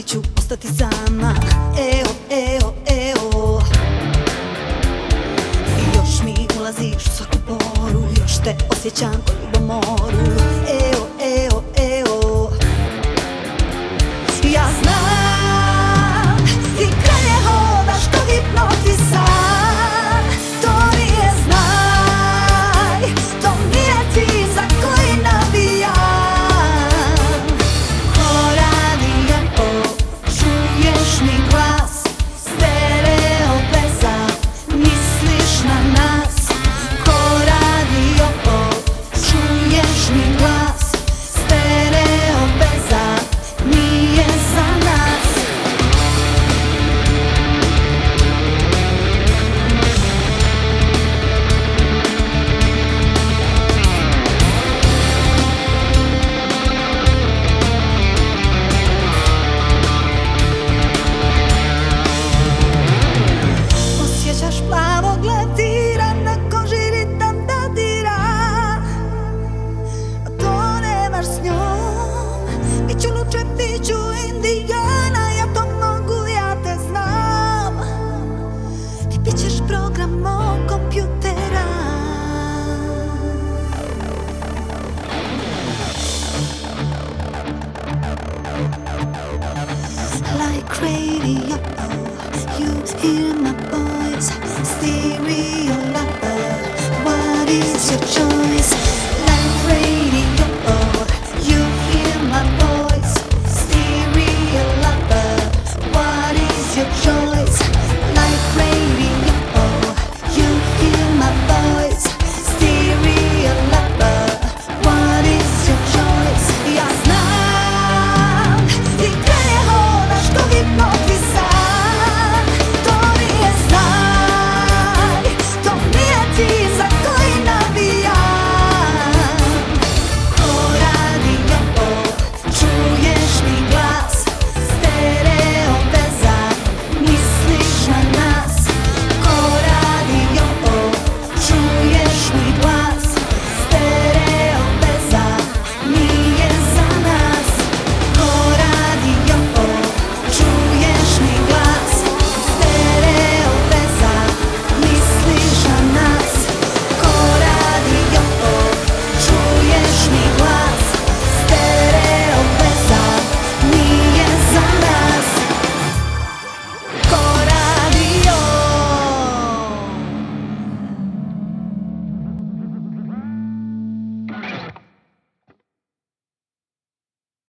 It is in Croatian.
ću ostati sama. Eo, eo, eo. I još mi ulaziš u svaku poru, još te osjećam po ljubomoru. Eo, eo, eo. Ja znam, ti kralje hodaš ko hipnotisan. To nije znaj, to nije ti za koji navijam. Ko radio, čuješ mi glas, stereo veza, misliš na nas. Ko radio, čuješ mi glas, stereo veza, nije za nas. Osjećaš plavog leptira, na koži ritam da dira, a to nemaš s njom. Biću luče, biću indijana, ja to mogu, ja te znam. Ti bit ćeš program mog kompjutera. Like radio, you hear my voice. Stereo lover, what is your choice?